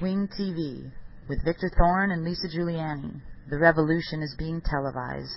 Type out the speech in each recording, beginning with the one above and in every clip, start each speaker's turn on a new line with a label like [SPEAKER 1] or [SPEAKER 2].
[SPEAKER 1] Wing TV with Victor Thorne and Lisa Giuliani. The revolution is being televised.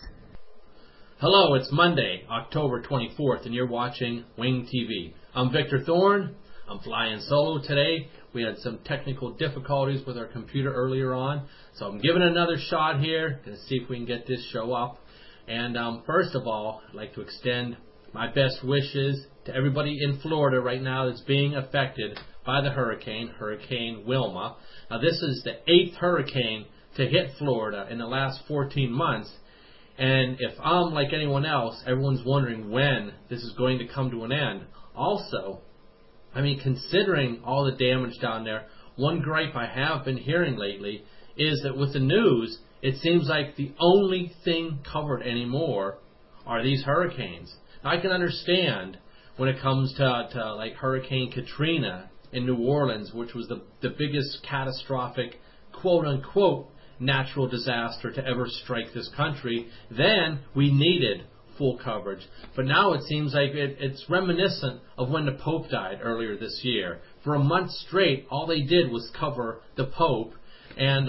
[SPEAKER 2] Hello, it's Monday, October 24th, and you're watching Wing TV. I'm Victor Thorne. I'm flying solo today. We had some technical difficulties with our computer earlier on, so I'm giving it another shot here. Going to see if we can get this show up. And first of all, I'd like to extend my best wishes to everybody in Florida right now that's being affected by the Hurricane Wilma. Now, this is the 8th hurricane to hit Florida in the last 14 months. And if I'm like anyone else, everyone's wondering when this is going to come to an end. Also, considering all the damage down there, one gripe I have been hearing lately is that with the news, it seems like the only thing covered anymore are these hurricanes. Now, I can understand when it comes to like Hurricane Katrina in New Orleans, which was the biggest catastrophic, quote-unquote, natural disaster to ever strike this country. Then we needed full coverage. But now it seems like it's reminiscent of when the Pope died earlier this year. For a month straight, all they did was cover the Pope. And,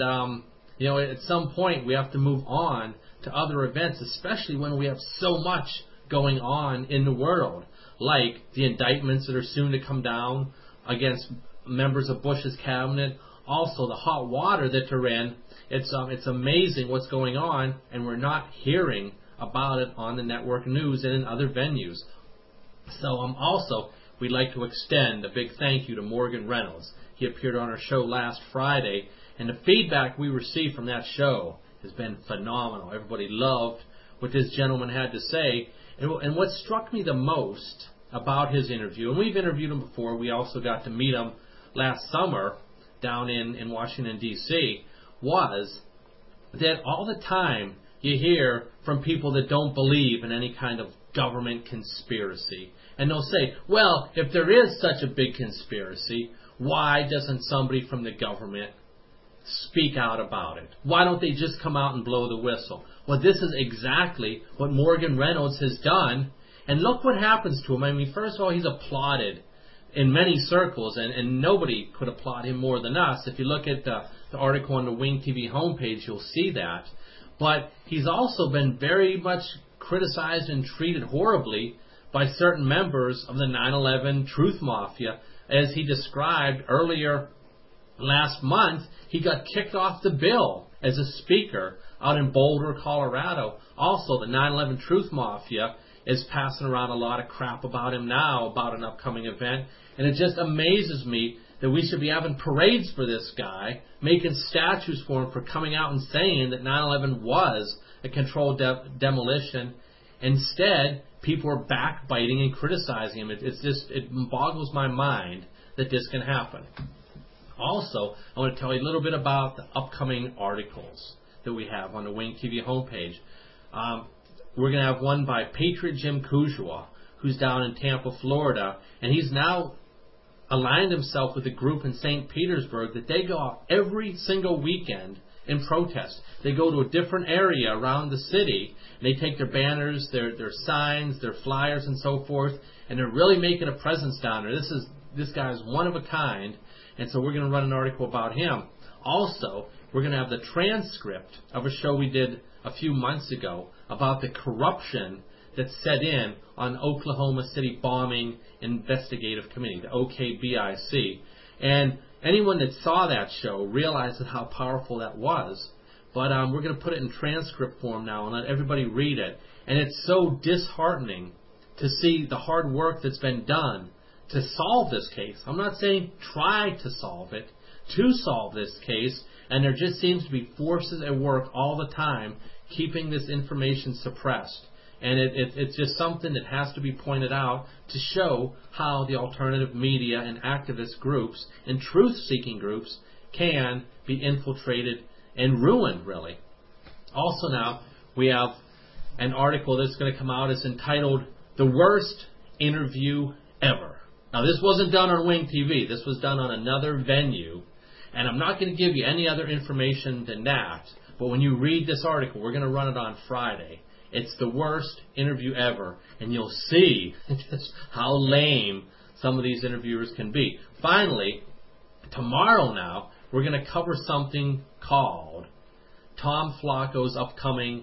[SPEAKER 2] at some point we have to move on to other events, especially when we have so much going on in the world, like the indictments that are soon to come down against members of Bush's cabinet, also the hot water that they're in. It's amazing what's going on, and we're not hearing about it on the network news and in other venues. So also, we'd like to extend a big thank you to Morgan Reynolds. He appeared on our show last Friday, and the feedback we received from that show has been phenomenal. Everybody loved what this gentleman had to say. And what struck me the most about his interview, and we've interviewed him before, we also got to meet him last summer down in Washington, D.C., was that all the time you hear from people that don't believe in any kind of government conspiracy. And they'll say, well, if there is such a big conspiracy, why doesn't somebody from the government speak out about it? Why don't they just come out and blow the whistle? Well, this is exactly what Morgan Reynolds has done. And look what happens to him. First of all, he's applauded in many circles, and nobody could applaud him more than us. If you look at the article on the Wing TV homepage, you'll see that. But he's also been very much criticized and treated horribly by certain members of the 9/11 Truth Mafia. As he described earlier last month, he got kicked off the bill as a speaker out in Boulder, Colorado. Also, the 9/11 Truth Mafia is passing around a lot of crap about him now, about an upcoming event. And it just amazes me that we should be having parades for this guy, making statues for him for coming out and saying that 9/11 was a controlled demolition. Instead, people are backbiting and criticizing him. It boggles my mind that this can happen. Also, I want to tell you a little bit about the upcoming articles that we have on the Wing TV homepage. We're going to have one by Patriot Jim Kujua, who's down in Tampa, Florida, and he's now aligned himself with a group in St. Petersburg that they go out every single weekend in protest. They go to a different area around the city, and they take their banners, their signs, their flyers, and so forth, and they're really making a presence down there. This guy is one of a kind, and so we're going to run an article about him. Also, we're going to have the transcript of a show we did a few months ago about the corruption that set in on Oklahoma City Bombing Investigative Committee, the OKBIC. And anyone that saw that show realizes how powerful that was. But we're going to put it in transcript form now and let everybody read it. And it's so disheartening to see the hard work that's been done to solve this case. I'm not saying try to solve it, to solve this case. And there just seems to be forces at work all the time keeping this information suppressed. And it's just something that has to be pointed out to show how the alternative media and activist groups and truth-seeking groups can be infiltrated and ruined, really. Also now, we have an article that's going to come out. It's entitled, The Worst Interview Ever. Now, this wasn't done on Wing TV. This was done on another venue. And I'm not going to give you any other information than that. But when you read this article, we're going to run it on Friday. It's the worst interview ever. And you'll see just how lame some of these interviewers can be. Finally, tomorrow now, we're going to cover something called Tom Flacco's upcoming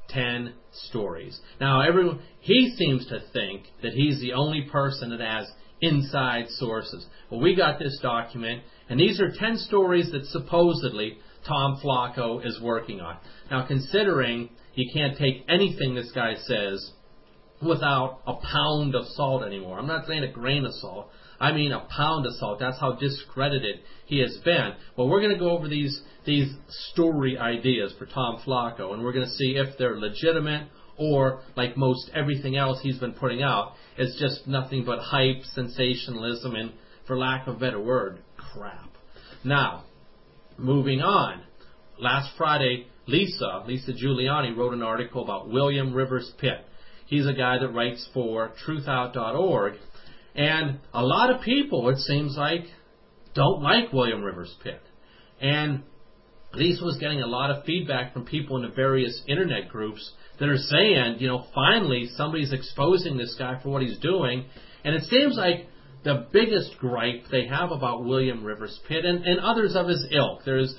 [SPEAKER 2] 10 stories. Now, he seems to think that he's the only person that has inside sources. Well, we got this document, and these are 10 stories that supposedly Tom Flacco is working on. Now, considering you can't take anything this guy says without a pound of salt anymore. I'm not saying a grain of salt. I mean a pound of salt. That's how discredited he has been. Well, we're going to go over these story ideas for Tom Flacco, and we're going to see if they're legitimate or, like most everything else he's been putting out, it's just nothing but hype, sensationalism, and, for lack of a better word, crap. Now, moving on. Last Friday, Lisa Giuliani wrote an article about William Rivers Pitt. He's a guy that writes for truthout.org. And a lot of people, it seems like, don't like William Rivers Pitt. And Lisa was getting a lot of feedback from people in the various internet groups that are saying, finally somebody's exposing this guy for what he's doing. And it seems like the biggest gripe they have about William Rivers Pitt and others of his ilk, there's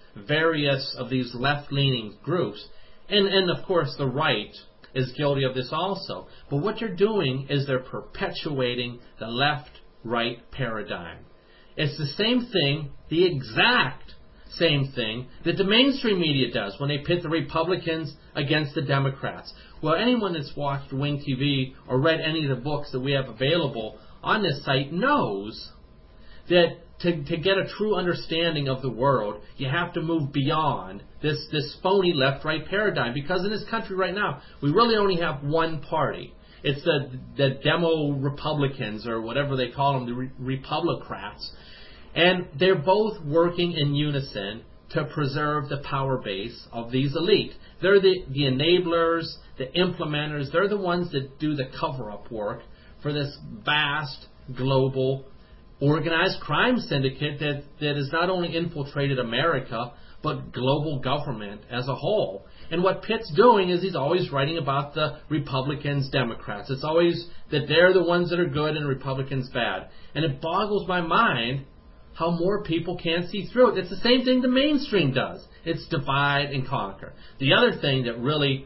[SPEAKER 2] various of these left-leaning groups, and of course the right is guilty of this also. But what you're doing is they're perpetuating the left-right paradigm. It's the same thing, the exact same thing that the mainstream media does when they pit the Republicans against the Democrats. Well, anyone that's watched Wing TV or read any of the books that we have available on this site knows that to get a true understanding of the world, you have to move beyond this phony left-right paradigm. Because in this country right now, we really only have one party. It's the Demo-Republicans, or whatever they call them, the Republicrats. And they're both working in unison to preserve the power base of these elite. They're the enablers, the implementers. They're the ones that do the cover-up work for this vast global organized crime syndicate that has not only infiltrated America, but global government as a whole. And what Pitt's doing is he's always writing about the Republicans, Democrats. It's always that they're the ones that are good and Republicans bad. And it boggles my mind how more people can't see through it. It's the same thing the mainstream does. It's divide and conquer. The other thing that really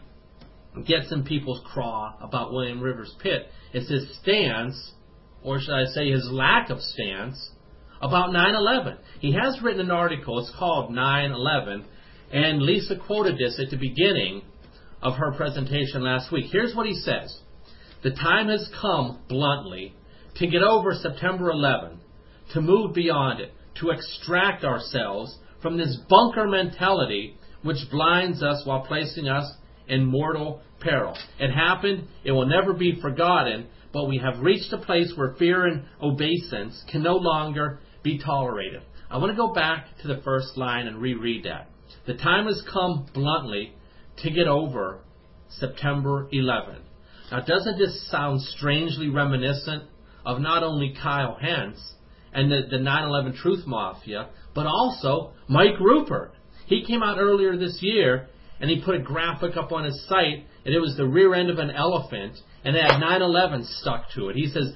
[SPEAKER 2] gets in people's craw about William Rivers Pitt is his stance, or should I say his lack of stance, about 9/11. He has written an article, it's called 9/11, and Lisa quoted this at the beginning of her presentation last week. Here's what he says. The time has come, bluntly, to get over September 11, to move beyond it, to extract ourselves from this bunker mentality which blinds us while placing us in mortal peril. It happened, it will never be forgotten, but we have reached a place where fear and obeisance can no longer be tolerated. I want to go back to the first line and reread that. The time has come, bluntly, to get over September 11. Now, doesn't this sound strangely reminiscent of not only Kyle Hence and the 9/11 Truth Mafia, but also Mike Rupert? He came out earlier this year and he put a graphic up on his site, and it was the rear end of an elephant, and it had 9/11 stuck to it. He says,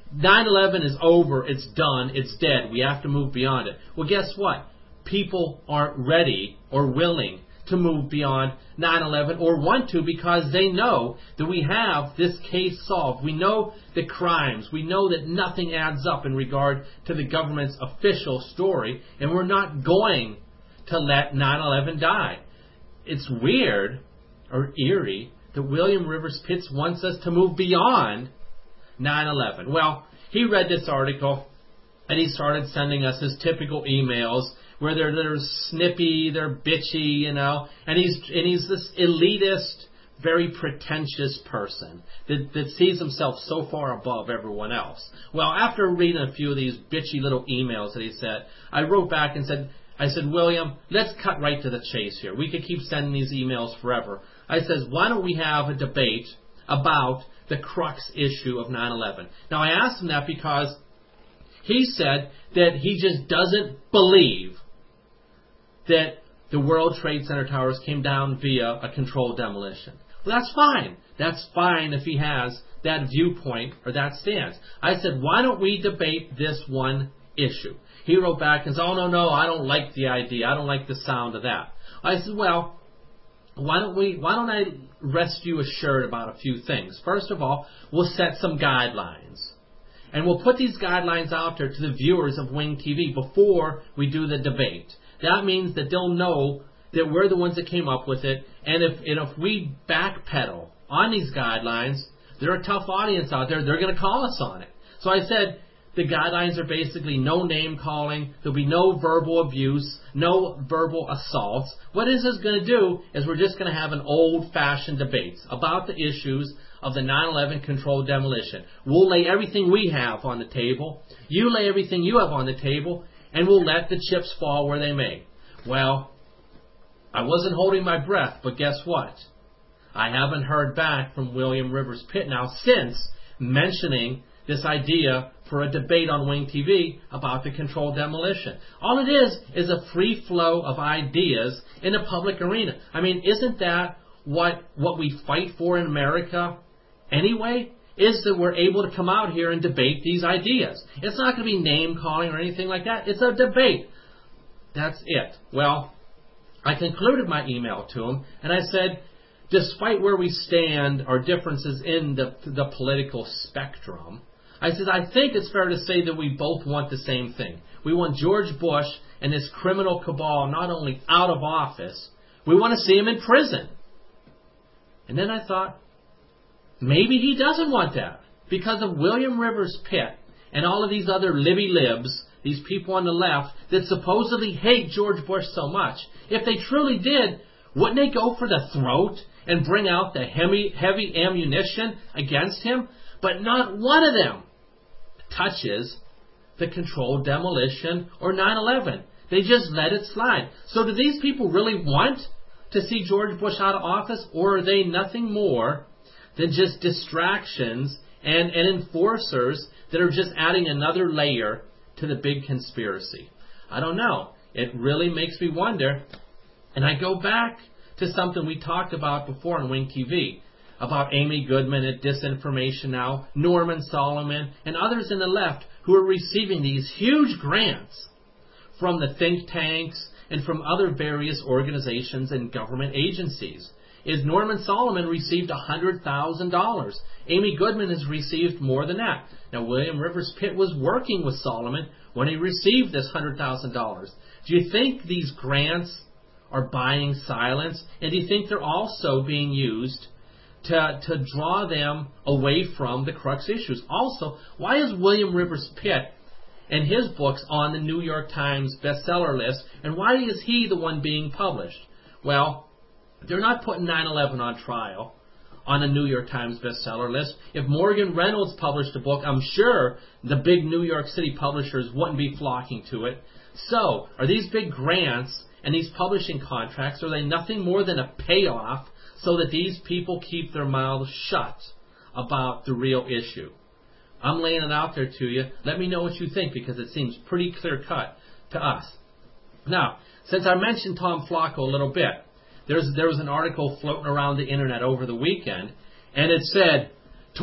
[SPEAKER 2] 9/11 is over, it's done, it's dead, we have to move beyond it. Well, guess what? People aren't ready or willing to move beyond 9/11 or want to, because they know that we have this case solved. We know the crimes. We know that nothing adds up in regard to the government's official story, and we're not going to let 9/11 die. It's weird or eerie that William Rivers Pitt wants us to move beyond 9/11. Well, he read this article and he started sending us his typical emails where they're snippy, they're bitchy, and he's this elitist, very pretentious person that sees himself so far above everyone else. Well, after reading a few of these bitchy little emails that he said, I wrote back and said, William, let's cut right to the chase here. We could keep sending these emails forever. I says, why don't we have a debate about the crux issue of 9/11? Now, I asked him that because he said that he just doesn't believe that the World Trade Center towers came down via a controlled demolition. Well, that's fine. That's fine if he has that viewpoint or that stance. I said, why don't we debate this one issue? he wrote back and said, oh, no, I don't like the idea. I don't like the sound of that. I said, well, why don't I rest you assured about a few things? First of all, we'll set some guidelines. And we'll put these guidelines out there to the viewers of Wing TV before we do the debate. That means that they'll know that we're the ones that came up with it. And if we backpedal on these guidelines, there are a tough audience out there. They're going to call us on it. So I said the guidelines are basically no name calling. There'll be no verbal abuse, no verbal assaults. What this is going to do is we're just going to have an old-fashioned debate about the issues of the 9/11 controlled demolition. We'll lay everything we have on the table. You lay everything you have on the table, and we'll let the chips fall where they may. Well, I wasn't holding my breath, but guess what? I haven't heard back from William Rivers Pitt now since mentioning this idea for a debate on Wing TV about the controlled demolition. All it is a free flow of ideas in the public arena. I mean, isn't that what we fight for in America anyway? Is that we're able to come out here and debate these ideas. It's not going to be name calling or anything like that. It's a debate. That's it. Well, I concluded my email to him, and I said, despite where we stand, our differences in the political spectrum, I said, I think it's fair to say that we both want the same thing. We want George Bush and this criminal cabal not only out of office, we want to see him in prison. And then I thought, maybe he doesn't want that. Because of William Rivers Pitt and all of these other libby-libs, these people on the left that supposedly hate George Bush so much, if they truly did, wouldn't they go for the throat and bring out the heavy ammunition against him? But not one of them touches the controlled demolition or 9/11. They just let it slide. So do these people really want to see George Bush out of office, or are they nothing more than just distractions and enforcers that are just adding another layer to the big conspiracy? I don't know. It really makes me wonder. And I go back to something we talked about before on Wing TV, about Amy Goodman at Disinformation Now, Norman Solomon, and others in the left who are receiving these huge grants from the think tanks and from other various organizations and government agencies. Is Norman Solomon received $100,000. Amy Goodman has received more than that. Now, William Rivers Pitt was working with Solomon when he received this $100,000. Do you think these grants are buying silence? And do you think they're also being used to draw them away from the crux issues? Also, why is William Rivers Pitt and his books on the New York Times bestseller list, and why is he the one being published? Well, they're not putting 9/11 on trial on the New York Times bestseller list. If Morgan Reynolds published a book, I'm sure the big New York City publishers wouldn't be flocking to it. So, are these big grants and these publishing contracts, are they nothing more than a payoff so that these people keep their mouths shut about the real issue? I'm laying it out there to you. Let me know what you think, because it seems pretty clear-cut to us. Now, since I mentioned Tom Flacco a little bit, there was an article floating around the internet over the weekend, and it said,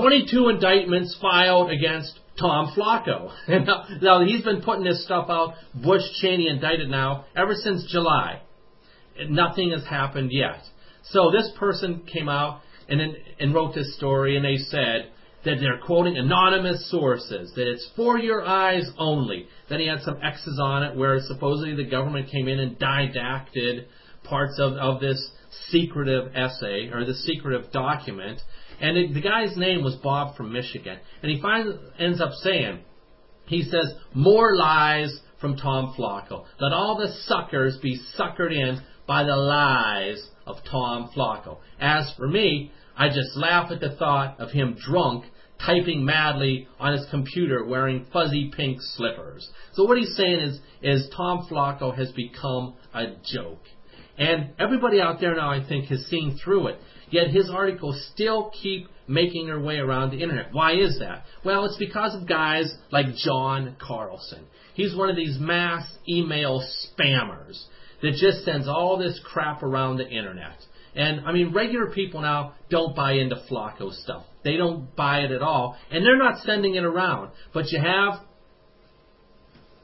[SPEAKER 2] 22 indictments filed against Tom Flacco. Now, he's been putting this stuff out, Bush Cheney indicted now, ever since July. Nothing has happened yet. So this person came out and wrote this story, and they said that they're quoting anonymous sources, that it's for your eyes only. Then he had some X's on it where supposedly the government came in and didacted parts of this secretive essay, or the secretive document. And the guy's name was Bob from Michigan. And he ends up saying, he says, more lies from Tom Flacco. Let all the suckers be suckered in by the lies of Tom Flacco. As for me, I just laugh at the thought of him drunk, typing madly on his computer, wearing fuzzy pink slippers. So what he's saying is Tom Flacco has become a joke. And everybody out there now, I think, has seen through it. Yet his articles still keep making their way around the internet. Why is that? Well, it's because of guys like John Carlson. He's one of these mass email spammers that just sends all this crap around the internet. And, I mean, regular people now don't buy into Flacco stuff. They don't buy it at all. And they're not sending it around. But you have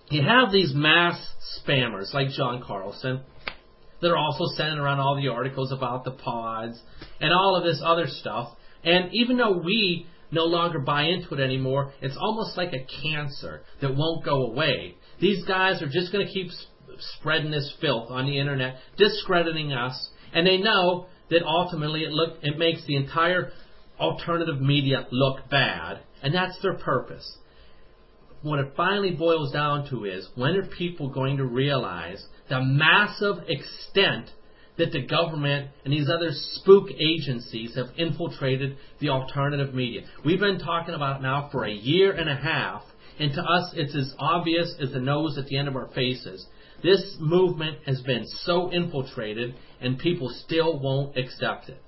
[SPEAKER 2] you have these mass spammers like John Carlson that are also sending around all the articles about the pods and all of this other stuff. And even though we no longer buy into it anymore, it's almost like a cancer that won't go away. These guys are just going to keep spreading this filth on the internet, discrediting us, and they know that ultimately it makes the entire alternative media look bad, and that's their purpose. What it finally boils down to is, when are people going to realize the massive extent that the government and these other spook agencies have infiltrated the alternative media? We've been talking about it now for a year and a half, and to us it's as obvious as the nose at the end of our faces. This movement has been so infiltrated, and people still won't accept it.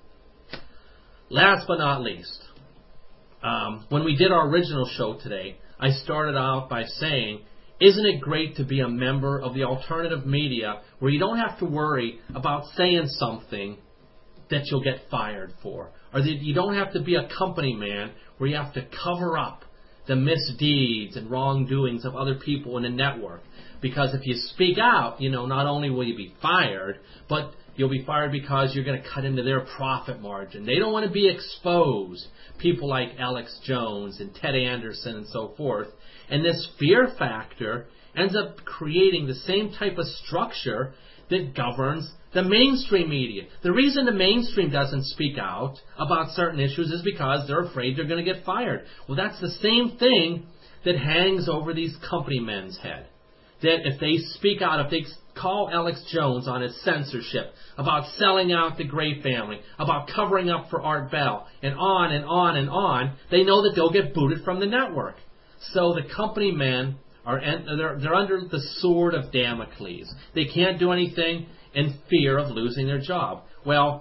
[SPEAKER 2] Last but not least, when we did our original show today, I started out by saying, isn't it great to be a member of the alternative media where you don't have to worry about saying something that you'll get fired for, or that you don't have to be a company man where you have to cover up the misdeeds and wrongdoings of other people in the network? Because if you speak out, not only will you be fired, but you'll be fired because you're going to cut into their profit margin. They don't want to be exposed. People like Alex Jones and Ted Anderson and so forth. And this fear factor ends up creating the same type of structure that governs the mainstream media. The reason the mainstream doesn't speak out about certain issues is because they're afraid they're going to get fired. Well, that's the same thing that hangs over these company men's head. That if they speak out, if they call Alex Jones on his censorship, about selling out the Gray family, about covering up for Art Bell, and on and on and on, they know that they'll get booted from the network. So the company men they're under the sword of Damocles. They can't do anything in fear of losing their job. Well,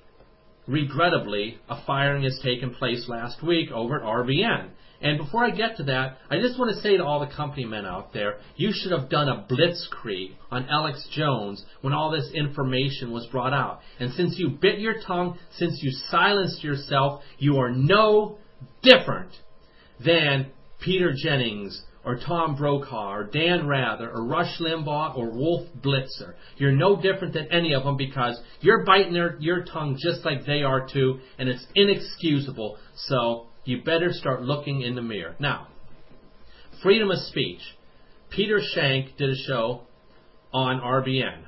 [SPEAKER 2] regrettably, a firing has taken place last week over at RBN. And before I get to that, I just want to say to all the company men out there, you should have done a blitzkrieg on Alex Jones when all this information was brought out. And since you bit your tongue, since you silenced yourself, you are no different than Peter Jennings or Tom Brokaw or Dan Rather or Rush Limbaugh or Wolf Blitzer. You're no different than any of them because you're biting your tongue just like they are too, and it's inexcusable. So you better start looking in the mirror. Now, freedom of speech. Peter Shank did a show on RBN.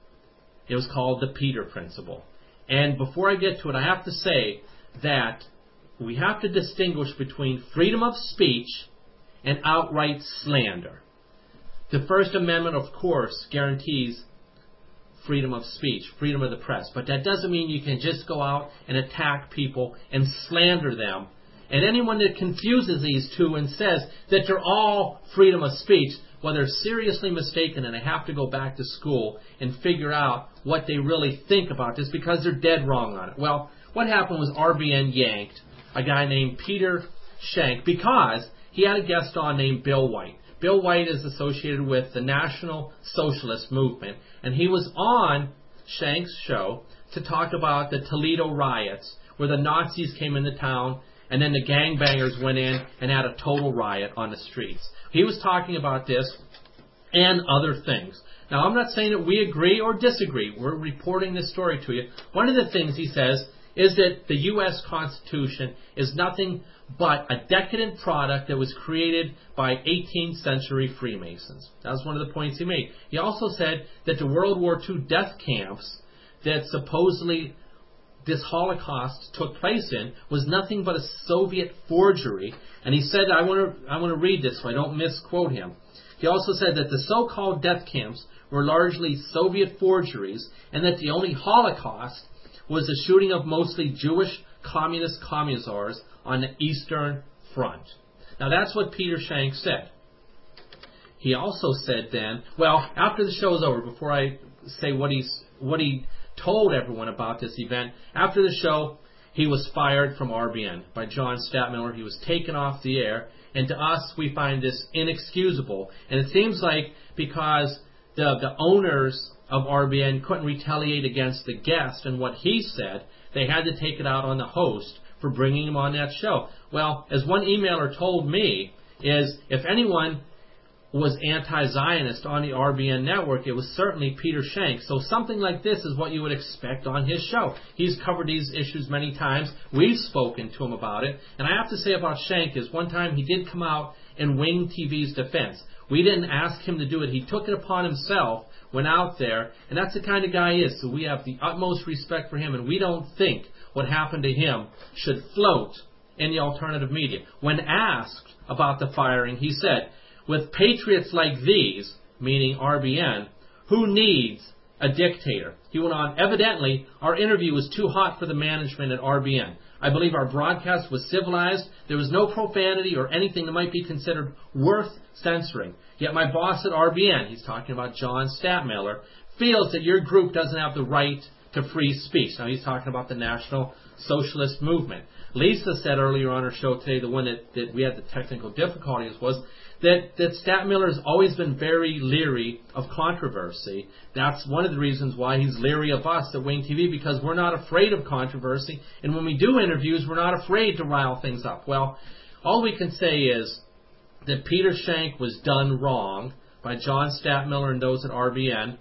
[SPEAKER 2] It was called The Peter Principle. And before I get to it, I have to say that we have to distinguish between freedom of speech and outright slander. The First Amendment, of course, guarantees freedom of speech, freedom of the press. But that doesn't mean you can just go out and attack people and slander them. And anyone that confuses these two and says that they're all freedom of speech, well, they're seriously mistaken, and they have to go back to school and figure out what they really think about this because they're dead wrong on it. Well, what happened was RBN yanked a guy named Peter Shank because he had a guest on named Bill White. Bill White is associated with the National Socialist Movement, and he was on Shank's show to talk about the Toledo riots where the Nazis came into town and then the gangbangers went in and had a total riot on the streets. He was talking about this and other things. Now, I'm not saying that we agree or disagree. We're reporting this story to you. One of the things he says is that the U.S. Constitution is nothing but a decadent product that was created by 18th century Freemasons. That was one of the points he made. He also said that the World War II death camps that supposedly this Holocaust took place in was nothing but a Soviet forgery. And he said, I want to read this so I don't misquote him. He also said that the so-called death camps were largely Soviet forgeries and that the only Holocaust was the shooting of mostly Jewish communist commissars on the Eastern Front. Now that's what Peter Shank said. He also said then, well, after the show is over, before I say what he told everyone about this event, after the show, he was fired from RBN by John Stadtmiller. He was taken off the air, and to us, we find this inexcusable. And it seems like because the owners of RBN couldn't retaliate against the guest and what he said, they had to take it out on the host for bringing him on that show. Well, as one emailer told me, is if anyone was anti-Zionist on the RBN network, it was certainly Peter Shank. So something like this is what you would expect on his show. He's covered these issues many times. We've spoken to him about it. And I have to say about Shank is one time he did come out in Wing TV's defense. We didn't ask him to do it. He took it upon himself, went out there, and that's the kind of guy he is. So we have the utmost respect for him, and we don't think what happened to him should float in the alternative media. When asked about the firing, he said, with patriots like these, meaning RBN, who needs a dictator? He went on, evidently, our interview was too hot for the management at RBN. I believe our broadcast was civilized. There was no profanity or anything that might be considered worth censoring. Yet my boss at RBN, he's talking about John Stadtmiller, feels that your group doesn't have the right to free speech. Now he's talking about the National Socialist Movement. Lisa said earlier on her show today, the one that we had the technical difficulties, was that Stadtmiller has always been very leery of controversy. That's one of the reasons why he's leery of us at Wing TV, because we're not afraid of controversy, and when we do interviews, we're not afraid to rile things up. Well, all we can say is that Peter Shank was done wrong by John Stadtmiller and those at RBN.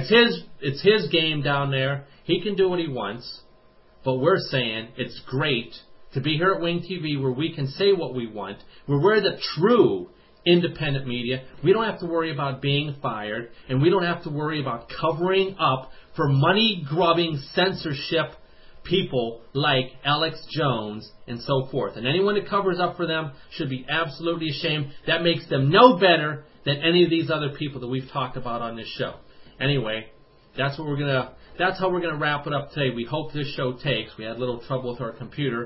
[SPEAKER 2] It's his game down there. He can do what he wants, but we're saying it's great to be here at Wing TV where we can say what we want, where we're the true independent media. We don't have to worry about being fired, and we don't have to worry about covering up for money-grubbing censorship people like Alex Jones and so forth. And anyone that covers up for them should be absolutely ashamed. That makes them no better than any of these other people that we've talked about on this show. Anyway, that's how we're gonna wrap it up today. We hope this show takes. We had a little trouble with our computer.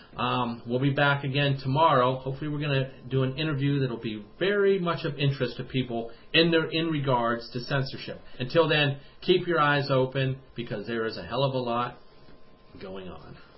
[SPEAKER 2] We'll be back again tomorrow. Hopefully we're going to do an interview that will be very much of interest to people in regards to censorship. Until then, keep your eyes open because there is a hell of a lot going on.